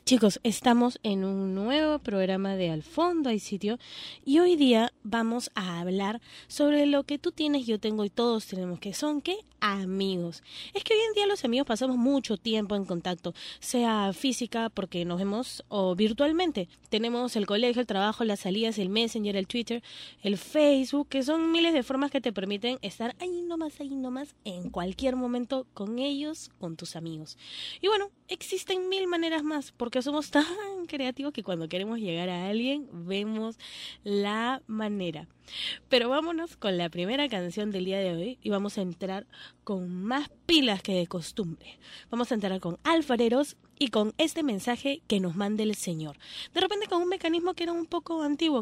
Chicos, estamos en un nuevo programa de Al Fondo hay Sitio y hoy día vamos a hablar sobre lo que tú tienes, yo tengo y todos tenemos, que son, ¿qué? Amigos. Es que hoy en día los amigos pasamos mucho tiempo en contacto, sea física porque nos vemos o virtualmente. Tenemos el colegio, el trabajo, las salidas, el Messenger, el Twitter, el Facebook, que son miles de formas que te permiten estar ahí nomás, en cualquier momento con ellos, con tus amigos. Y bueno, existen mil maneras más, porque somos tan creativos que cuando queremos llegar a alguien, vemos la manera. Pero vámonos con la primera canción del día de hoy y vamos a entrar con más pilas que de costumbre. Vamos a entrar con alfareros y con este mensaje que nos manda el Señor. De repente con un mecanismo que era un poco antiguo,